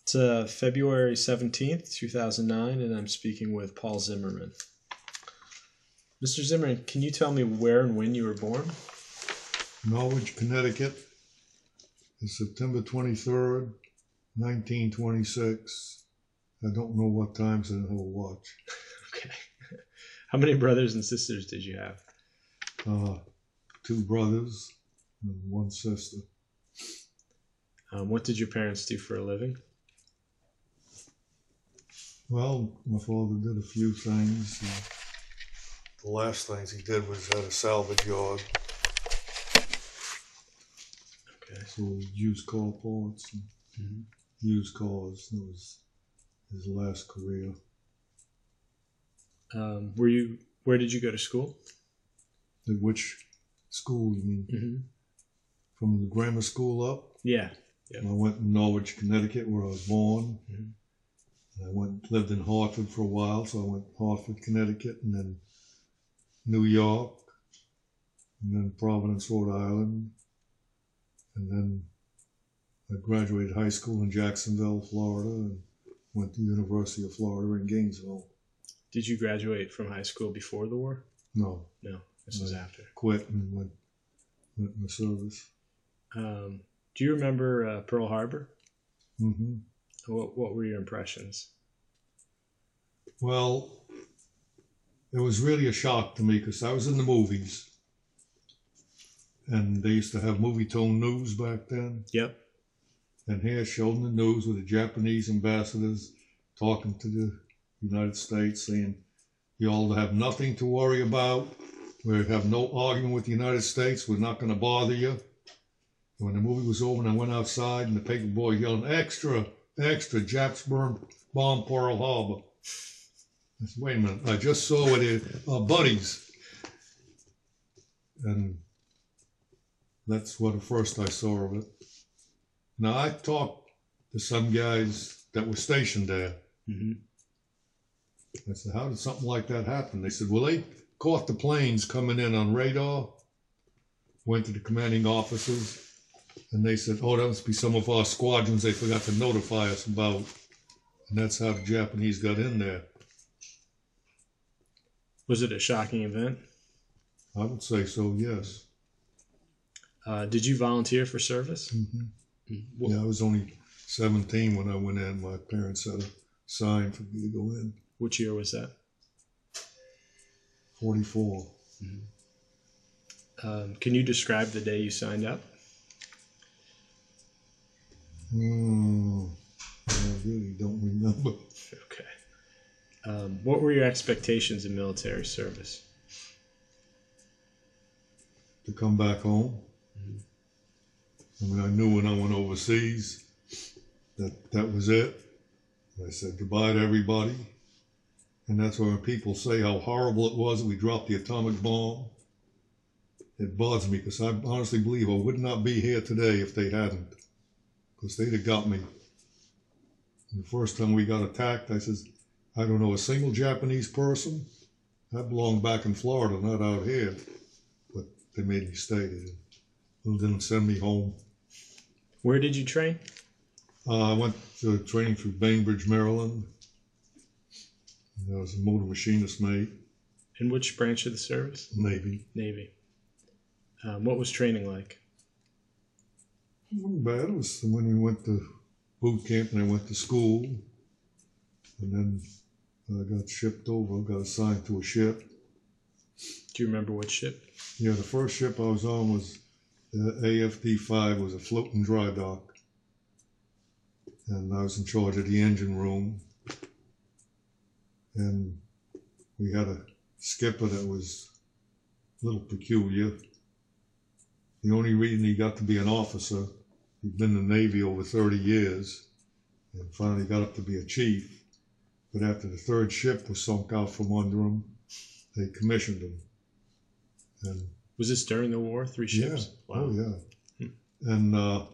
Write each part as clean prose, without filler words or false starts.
It's February 17th, 2009, and I'm speaking with Paul Zimmerman. Mr. Zimmerman, can you tell me where and when you were born? Norwich, Connecticut, is September 23rd, 1926. I don't know what times, I don't have a watch. Okay. How many brothers and sisters did you have? 2 brothers and 1 sister. What did your parents do for a living? Well, my father did a few things. The last things he did was at a salvage yard. Okay. So used car parts and used cars. That was his last career. Where did you go to school? At which school, you mean? Mm-hmm. From the grammar school up? Yeah. Yep. I went to Norwich, Connecticut, where I was born. Mm-hmm. I lived in Hartford for a while, so I went to Hartford, Connecticut, and then New York, and then Providence, Rhode Island, and then I graduated high school in Jacksonville, Florida, and went to University of Florida in Gainesville. Did you graduate from high school before the war? No. No, this was after. Quit and went in the service. Do you remember Pearl Harbor? Mm-hmm. What were your impressions? Well, it was really a shock to me because I was in the movies, and they used to have movie tone news back then. Yep. And here, showing the news with the Japanese ambassadors talking to the United States, saying, you all have nothing to worry about. We have no argument with the United States. We're not going to bother you. When the movie was over and I went outside and the paper boy yelling, extra, extra, Japs bomb Pearl Harbor. I said, wait a minute, I just saw it, our buddies. And that's what at first I saw of it. Now, I talked to some guys that were stationed there. Mm-hmm. I said, how did something like that happen? They said, well, they caught the planes coming in on radar, went to the commanding officers, and they said, oh, that must be some of our squadrons they forgot to notify us about. And that's how the Japanese got in there. Was it a shocking event? I would say so, yes. Did you volunteer for service? Mm-hmm. Yeah, I was only 17 when I went in. My parents had a sign for me to go in. Which year was that? 44. Mm-hmm. Can you describe the day you signed up? I really don't remember. Okay. What were your expectations in military service? To come back home. I mean, I knew when I went overseas that was it. I said goodbye to everybody. And that's when people say how horrible it was that we dropped the atomic bomb. It bothers me because I honestly believe I would not be here today if they hadn't. Because they'd have got me. And the first time we got attacked, I said, I don't know a single Japanese person. I belong back in Florida, not out here. But they made me stay there. They didn't send me home. Where did you train? I went to training through Bainbridge, Maryland. I was a motor machinist mate. In which branch of the service? Navy. Navy. What was training like? It wasn't bad. It was when we went to boot camp and I went to school. And then I got shipped over, got assigned to a ship. Do you remember which ship? Yeah, the first ship I was on was the AFD-5, was a floating dry dock. And I was in charge of the engine room. And we had a skipper that was a little peculiar. The only reason he got to be an officer, he'd been in the Navy over 30 years and finally got up to be a chief. But after the 3rd ship was sunk out from under him, they commissioned him. And was this during the war? 3 ships? Yeah. Wow. Oh, yeah. And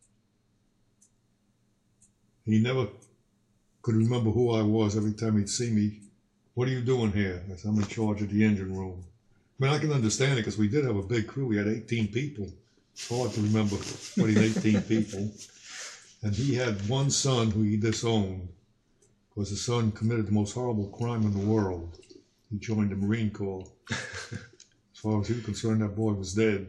he never could remember who I was. Every time he'd see me, what are you doing here? I said, I'm in charge of the engine room. I mean, I can understand it because we did have a big crew. We had 18 people. It's hard to remember 18 people. And he had one son who he disowned because the son committed the most horrible crime in the world. He joined the Marine Corps. As far as he was concerned, that boy was dead.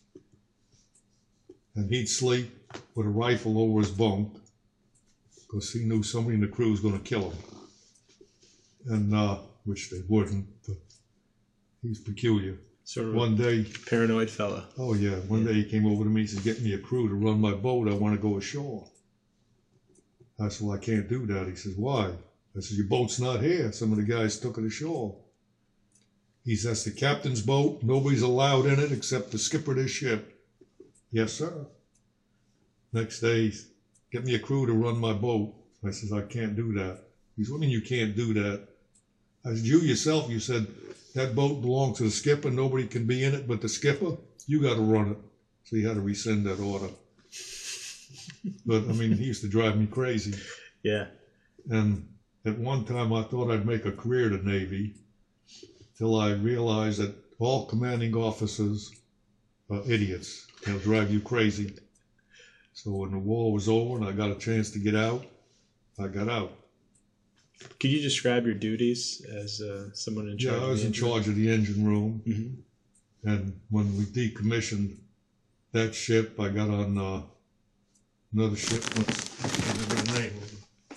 And he'd sleep with a rifle over his bunk because he knew somebody in the crew was going to kill him. And, which they wouldn't, but he's peculiar. Sort of one day, paranoid fella. Oh yeah, one day he came over to me and said, "Get me a crew to run my boat. I want to go ashore." I said, "Well, I can't do that." He says, "Why?" I said, "Your boat's not here. Some of the guys took it ashore." He says, "The captain's boat. Nobody's allowed in it except the skipper of this ship." "Yes, sir." Next day, "Get me a crew to run my boat." I says, "I can't do that." He says, "What do you mean you can't do that?" I said, "You yourself, you said that boat belongs to the skipper. Nobody can be in it but the skipper. You got to run it." So he had to rescind that order. But, I mean, he used to drive me crazy. Yeah. And at one time, I thought I'd make a career in the Navy till I realized that all commanding officers are idiots. They'll drive you crazy. So when the war was over and I got a chance to get out, I got out. Could you describe your duties as someone in charge? Yeah, I was in charge of the engine room. Mm-hmm. And when we decommissioned that ship, I got on another ship. What's the name of it?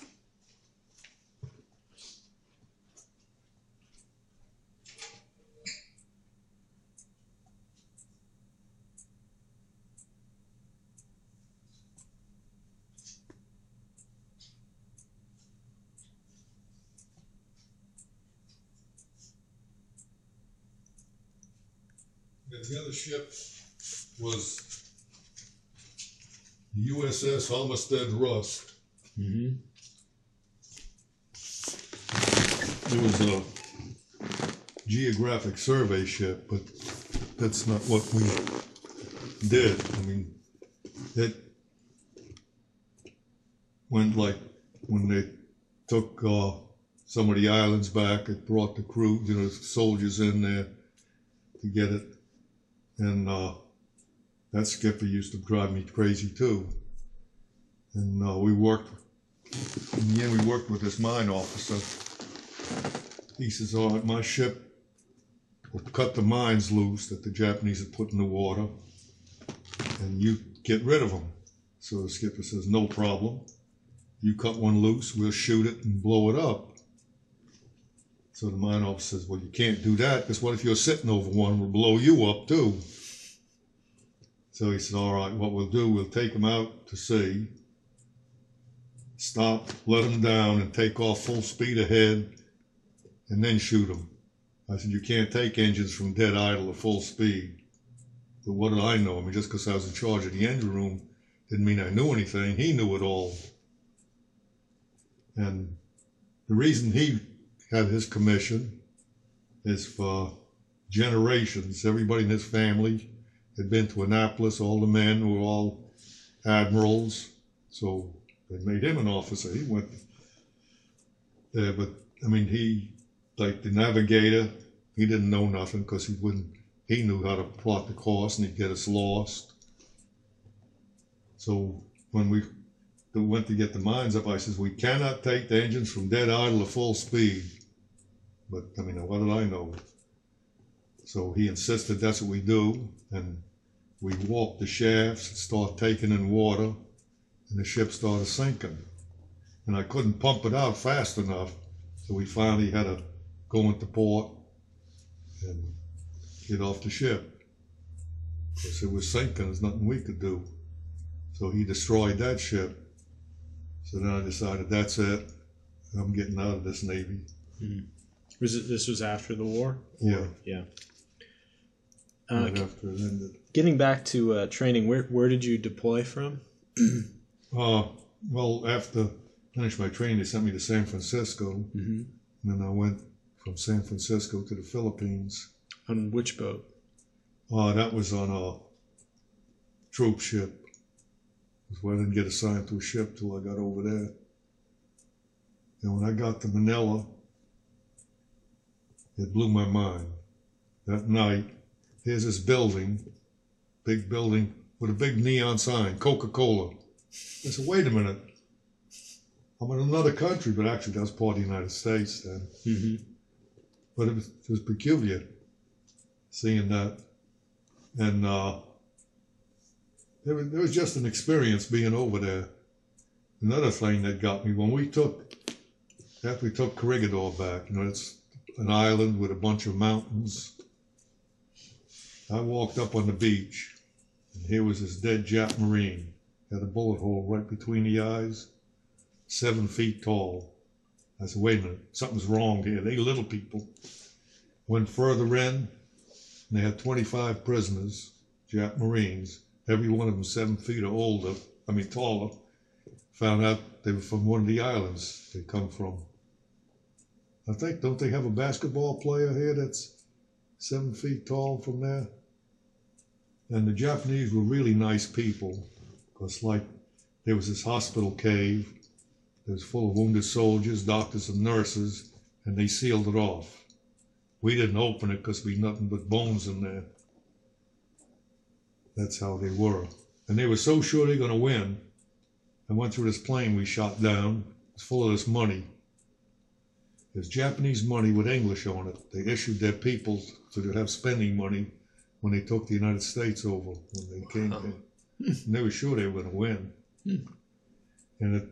The other ship was the USS Homestead Rust. Mm-hmm. It was a geographic survey ship, but that's not what we did. I mean, it went like when they took some of the islands back, it brought the crew, soldiers in there to get it. And that skipper used to drive me crazy too. And in the end we worked with this mine officer. He says, "All right, my ship will cut the mines loose that the Japanese had put in the water, and you get rid of them." So the skipper says, "No problem. You cut one loose, we'll shoot it and blow it up." So the mine officer says, "Well, you can't do that, because what if you're sitting over one, we'll blow you up too." So he said, "All right, what we'll do, we'll take them out to sea, stop, let them down, and take off full speed ahead, and then shoot them." I said, "You can't take engines from dead idle to full speed." But what did I know? I mean, just because I was in charge of the engine room didn't mean I knew anything. He knew it all. And the reason he had his commission is for generations. Everybody in his family had been to Annapolis. All the men were all admirals. So they made him an officer. He went there, but I mean, he, like the navigator, he didn't know nothing because he knew how to plot the course and he'd get us lost. So when we went to get the mines up, I says, "We cannot take the engines from dead idle to full speed." But I mean, what did I know? So he insisted that's what we do, and we walked the shafts and started taking in water, and the ship started sinking. And I couldn't pump it out fast enough, so we finally had to go into port and get off the ship, because it was sinking. There's nothing we could do. So he destroyed that ship. So then I decided, that's it. I'm getting out of this Navy. Mm-hmm. This was after the war? Yeah. Yeah. Right after it ended. Getting back to training, where did you deploy from? Well, after I finished my training, they sent me to San Francisco. Mm-hmm. And then I went from San Francisco to the Philippines. On which boat? That was on a troop ship. Because I didn't get assigned to a ship till I got over there. And when I got to Manila, it blew my mind. That night, here's this building, big building, with a big neon sign, Coca-Cola. I said, wait a minute. I'm in another country, but actually that was part of the United States then. Mm-hmm. But it was peculiar seeing that. And there was just an experience being over there. Another thing that got me, after we took Corregidor back, it's an island with a bunch of mountains. I walked up on the beach, and here was this dead Jap Marine. Had a bullet hole right between the eyes, 7 feet tall. I said, wait a minute, something's wrong here. They little people. Went further in, and they had 25 prisoners, Jap Marines, every one of them 7 feet or taller. Found out they were from one of the islands they come from. Don't they have a basketball player here that's 7 feet tall from there? And the Japanese were really nice people, because there was this hospital cave that was full of wounded soldiers, doctors and nurses, and they sealed it off. We didn't open it because we had nothing but bones in there. That's how they were. And they were so sure they were going to win. I went through this plane we shot down. It's full of this money. There's Japanese money with English on it. They issued their people so they'd have spending money when they took the United States over, when they came in. And they were sure they were going to win. And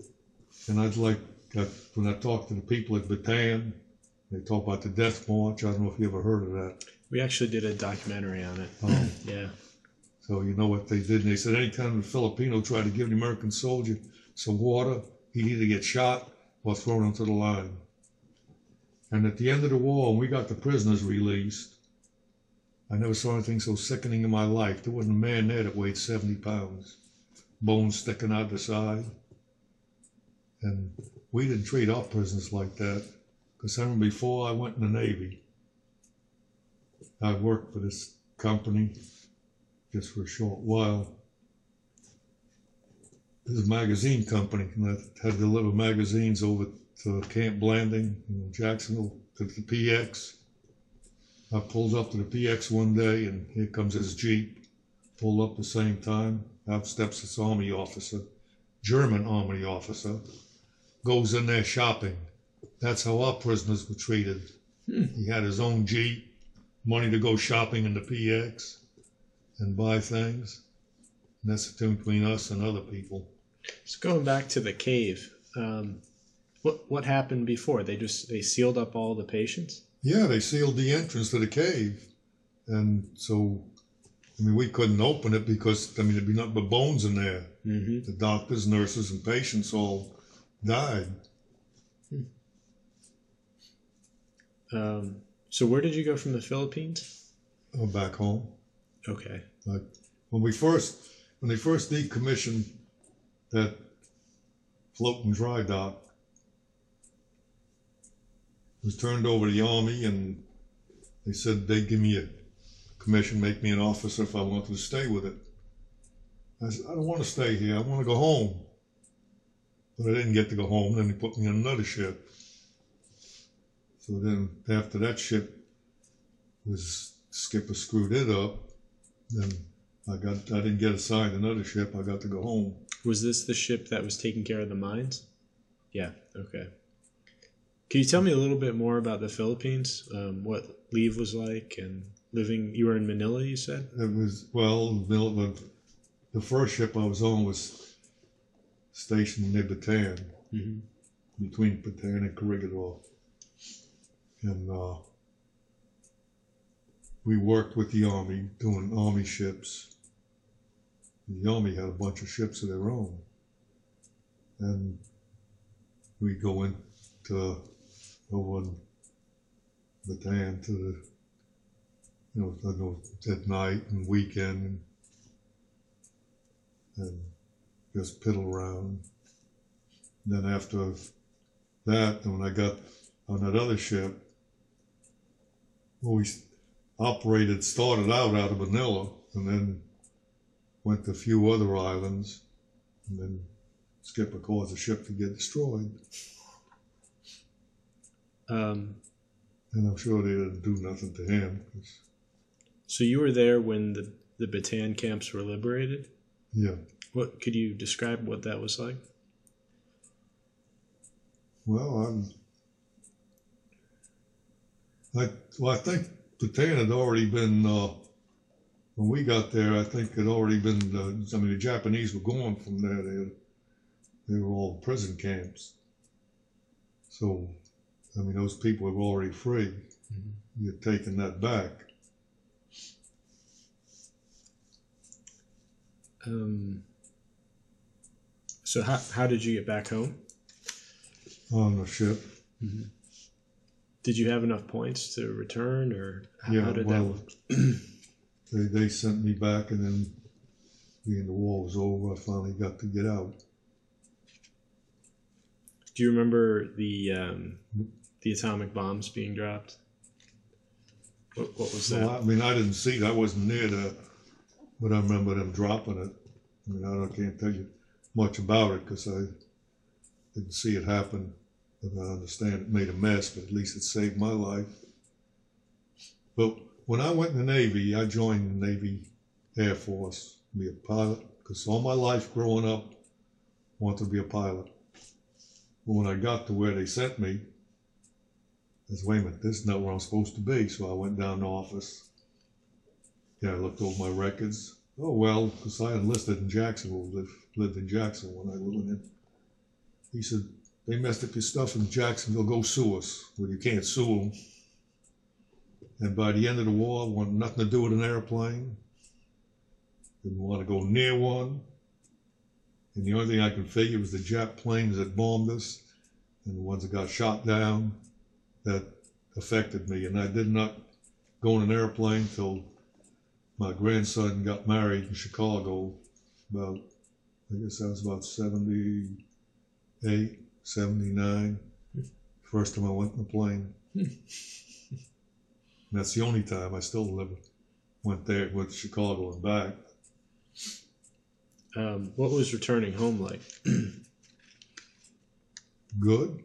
when I talked to the people at Bataan, they talk about the Death March. I don't know if you ever heard of that. We actually did a documentary on it. Oh. Yeah. So you know what they did? And they said anytime a Filipino tried to give an American soldier some water, he'd either get shot or thrown into the line. And at the end of the war, when we got the prisoners released, I never saw anything so sickening in my life. There wasn't a man there that weighed 70 pounds, bones sticking out the side. And we didn't treat our prisoners like that. Because I remember before I went in the Navy, I worked for this company just for a short while. It was a magazine company, and I had to deliver magazines over to Camp Blanding in Jacksonville to the PX. I pulled up to the PX one day, and here comes his Jeep. Pulled up the same time. Out steps this Army officer, German Army officer, goes in there shopping. That's how our prisoners were treated. He had his own Jeep, money to go shopping in the PX and buy things. And that's the difference between us and other people. So going back to the cave, what happened before? They sealed up all the patients? Yeah, they sealed the entrance to the cave. And so, we couldn't open it because, there'd be nothing but bones in there. Mm-hmm. The doctors, nurses, and patients all died. So where did you go from the Philippines? Back home. Okay. When they first decommissioned that floating dry dock, it was turned over to the Army, and they said they'd give me a commission, make me an officer if I wanted to stay with it. I said, I don't want to stay here. I want to go home. But I didn't get to go home. Then they put me on another ship. So then after that ship skipper screwed it up, then I didn't get assigned another ship. I got to go home. Was this the ship that was taking care of the mines? Yeah. Okay. Can you tell me a little bit more about the Philippines? What leave was like and living? You were in Manila, you said? It was, the first ship I was on was stationed near Bataan, between Bataan and Corregidor. And we worked with the Army doing Army ships. The Army had a bunch of ships of their own. And we'd go over in Bataan to at night and weekend and just piddle around. And then after that, when I got on that other ship, we started out of Manila and then went to a few other islands, and then skipper caused the ship to get destroyed. And I'm sure they didn't do nothing to him. So you were there when the Bataan camps were liberated? Yeah. What could you describe what that was like? Well, I think Bataan had already been, when we got there, I think had already been, the Japanese were gone from there. They were all prison camps. So, those people were already free. Mm-hmm. You're taking that back. So how did you get back home? On the ship. Mm-hmm. Did you have enough points to return, or how did that work? They sent me back, and then being the war was over, I finally got to get out. Do you remember the atomic bombs being dropped? What was that? Well, I didn't see it. I wasn't near that, but I remember them dropping it. I can't tell you much about it because I didn't see it happen. But I understand it made a mess, but at least it saved my life. But when I went in the Navy, I joined the Navy Air Force to be a pilot because all my life growing up, I wanted to be a pilot. But when I got to where they sent me, I said, wait a minute, this is not where I'm supposed to be. So I went down to the office. I looked over my records. Oh, well, because I enlisted in Jacksonville, lived in Jacksonville when I went in. He said, they messed up your stuff in Jacksonville, go sue us. Well, you can't sue them. And by the end of the war, I wanted nothing to do with an airplane. Didn't want to go near one. And the only thing I could figure was the Jap planes that bombed us and the ones that got shot down that affected me. And I did not go in an airplane till my grandson got married in Chicago I guess I was about 78, 79. First time I went in a plane. And that's the only time I still went to Chicago and back. What was returning home like? Good.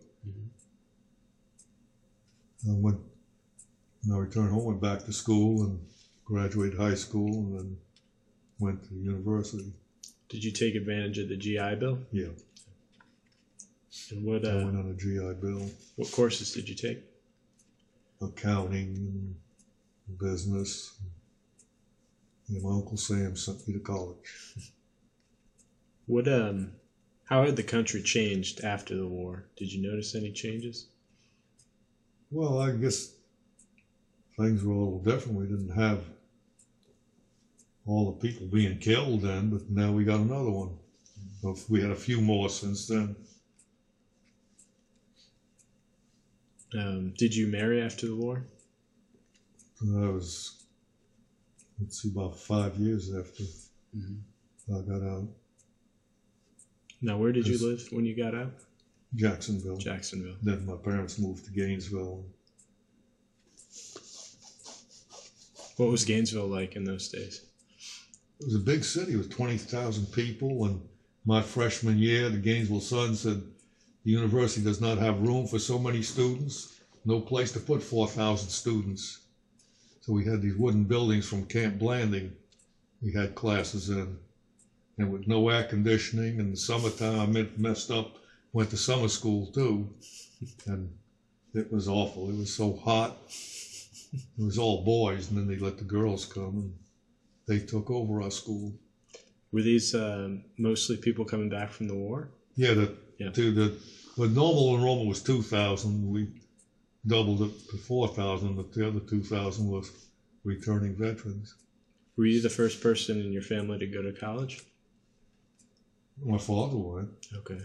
Mm-hmm. I returned home, went back to school and graduated high school and then went to university. Did you take advantage of the GI Bill? Yeah. And what? I went on a GI Bill. What courses did you take? Accounting, business. And my Uncle Sam sent me to college. What? How had the country changed after the war? Did you notice any changes? Well, I guess things were a little different. We didn't have all the people being killed then, but now we got another one. We had a few more since then. Did you marry after the war? I was, about 5 years after I got out. Now, where did you live when you got out? Jacksonville. Jacksonville. Then my parents moved to Gainesville. What was Gainesville like in those days? It was a big city with 20,000 people. And my freshman year, the Gainesville Sun said, the university does not have room for so many students. No place to put 4,000 students. So we had these wooden buildings from Camp Blanding we had classes in. And with no air conditioning in the summertime, I messed up, went to summer school too. And it was awful. It was so hot. It was all boys, and then they let the girls come, and they took over our school. Were these mostly people coming back from the war? Yeah, the normal enrollment was 2,000. We doubled it to 4,000, but the other 2,000 was returning veterans. Were you the first person in your family to go to college? My father went. Okay.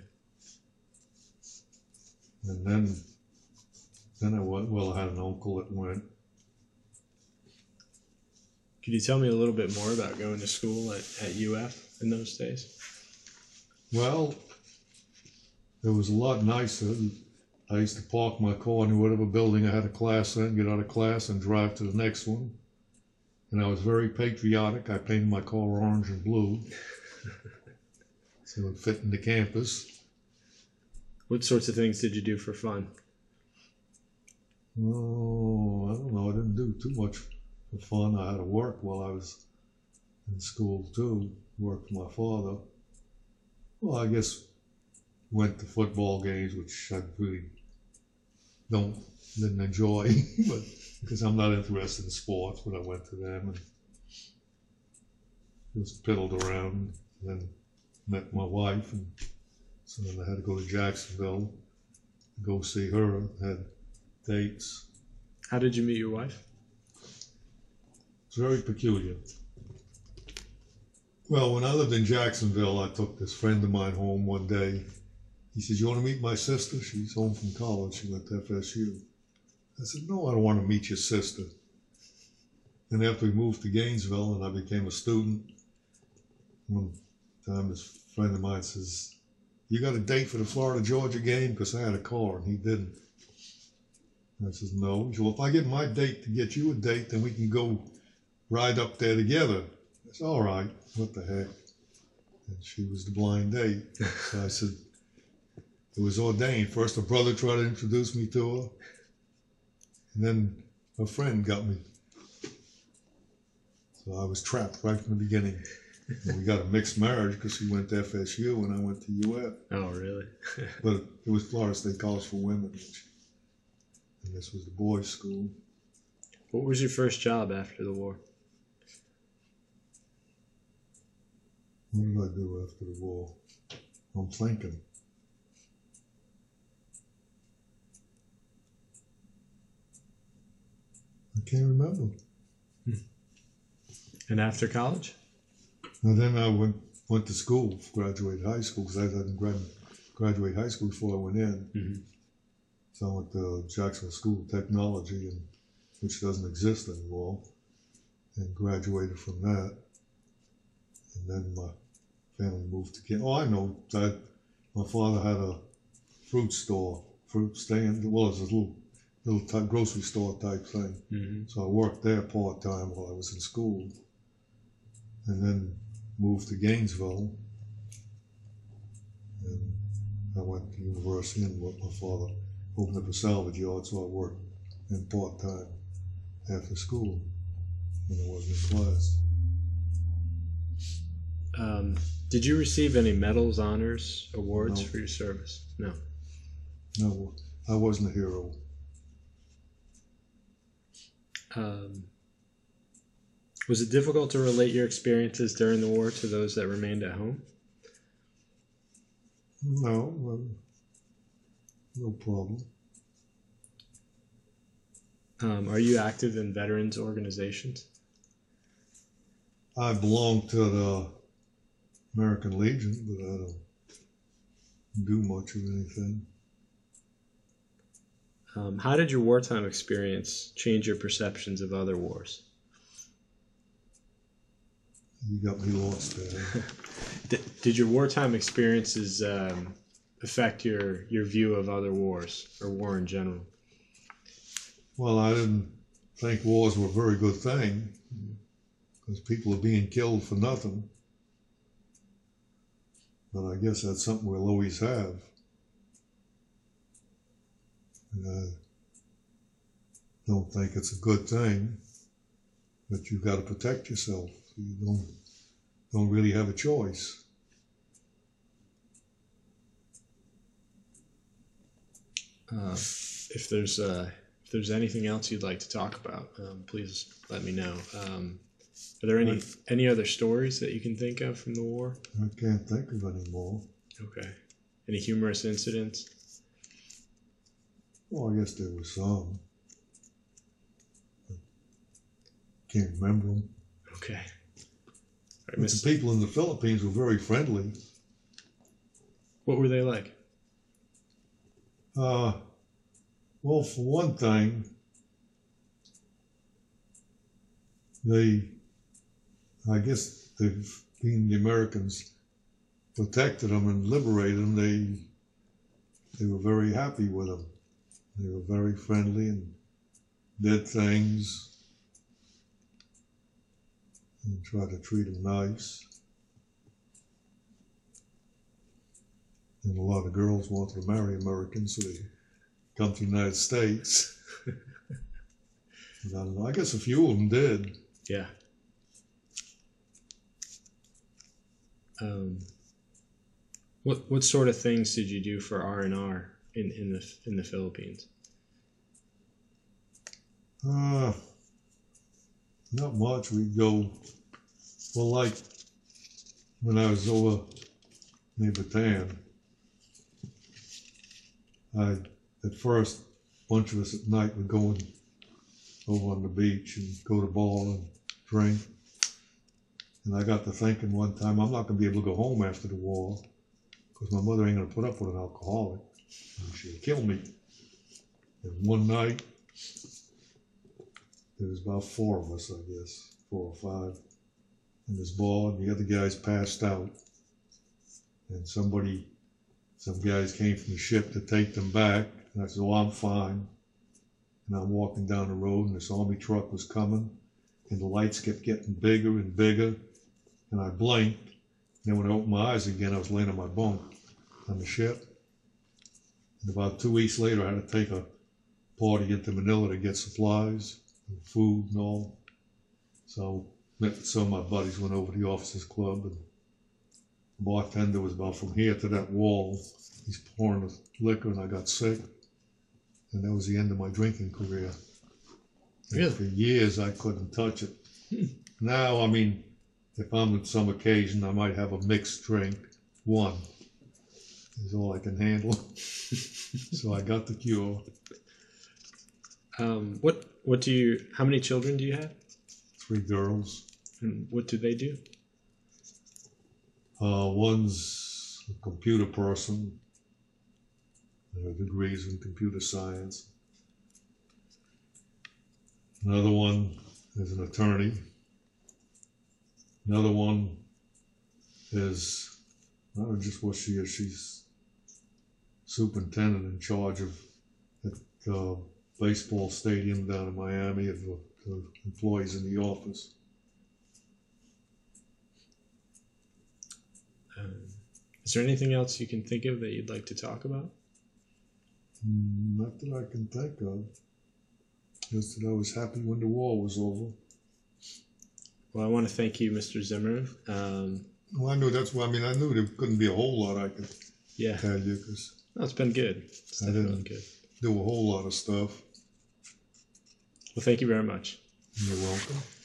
And then I went. Well, I had an uncle that went. Could you tell me a little bit more about going to school at UF in those days? Well, it was a lot nicer. I used to park my car in whatever building I had a class in, get out of class, and drive to the next one. And I was very patriotic. I painted my car orange and blue so it would fit in the campus. What sorts of things did you do for fun? Oh, I don't know. I didn't do too much for fun. I had to work while I was in school too. Work for my father. Well, I guess went to football games, which I really didn't enjoy, but because I'm not interested in sports, but I went to them and just piddled around. And then met my wife, and so then I had to go to Jacksonville, go see her. Had dates. How did you meet your wife? It's very peculiar. Well, when I lived in Jacksonville, I took this friend of mine home one day. He said, "You want to meet my sister? She's home from college. She went to FSU." I said, "No, I don't want to meet your sister." And after we moved to Gainesville and I became a student, one time this friend of mine says, "You got a date for the Florida-Georgia game?" Because I had a car and he didn't. And I says, "No." He said, "Well, if I get my date to get you a date, then we can go ride up there together." I said, "All right, what the heck?" And she was the blind date. So I said, it was ordained. First, her brother tried to introduce me to her, and then her friend got me. So I was trapped right from the beginning. And we got a mixed marriage because she went to FSU and I went to UF. Oh, really? But it was Florida State College for Women, and this was the boys' school. What was your first job after the war? What did I do after the war? I'm thinking. I can't remember. And after college? And then I went to school, graduated high school, because I didn't graduate high school before I went in. Mm-hmm. So I went to Jacksonville School of Technology, which doesn't exist anymore, and graduated from that. And then my family moved to Kansas. Oh, I know. My father had a fruit stand. Well, it was a little grocery store type thing. Mm-hmm. So I worked there part-time while I was in school. And then moved to Gainesville. And I went to university and my father opened up a salvage yard, so I worked in part-time after school when I wasn't in class. Did you receive any medals, honors, awards No. for your service? No. No, I wasn't a hero. Was it difficult to relate your experiences during the war to those that remained at home? No, no problem. Are you active in veterans organizations? I belong to the American Legion, but I don't do much of anything. How did your wartime experience change your perceptions of other wars? You got me lost there. Did your wartime experiences affect your view of other wars or war in general? Well, I didn't think wars were a very good thing because people are being killed for nothing. But I guess that's something we'll always have. And I don't think it's a good thing, but you've got to protect yourself. You don't really have a choice. If there's anything else you'd like to talk about, please let me know. Are there any other stories that you can think of from the war? I can't think of any more. Okay. Any humorous incidents? Well, I guess there was some. Can't remember them. Okay. All right, But the people in the Philippines were very friendly. What were they like? Well, for one thing, I guess being the Americans protected them and liberated them, they were very happy with them. They were very friendly and did things and tried to treat them nice. And a lot of girls wanted to marry Americans, so they come to the United States. And I don't know, I guess a few of them did. Yeah. What sort of things did you do for R&R in the Philippines? Not much. We'd go, well, like when I was over near Bataan, at first, a bunch of us at night would go over on the beach and go to ball and drink. And I got to thinking one time, I'm not going to be able to go home after the war because my mother ain't going to put up with an alcoholic. And she'd kill me. And one night, there was about 4 of us, I guess, 4 or 5, in this bar, and the other guys passed out. And some guys came from the ship to take them back, and I said, "Oh, I'm fine." And I'm walking down the road, and this army truck was coming, and the lights kept getting bigger and bigger, and I blinked. And then when I opened my eyes again, I was laying on my bunk on the ship. And about 2 weeks later, I had to take a party into Manila to get supplies and food and all. So some of my buddies went over to the officers club, and the bartender was about from here to that wall. He's pouring the liquor, and I got sick. And that was the end of my drinking career. Really? For years, I couldn't touch it. Now, I mean, if I'm at some occasion, I might have a mixed drink. One is all I can handle. So I got the cure. How many children do you have? 3 girls. And what do they do? One's a computer person. Her degrees in computer science. Another one is an attorney. Another one is, I don't know just what she is. She's superintendent in charge of the baseball stadium down in Miami, of the employees in the office. Is there anything else you can think of that you'd like to talk about? Not that I can think of. Just that I was happy when the war was over. Well, I want to thank you, Mr. Zimmer. Well, I knew that's why. I mean, I knew there couldn't be a whole lot I could tell you because it's been good. It's definitely good. Do a whole lot of stuff. Well, thank you very much. You're welcome.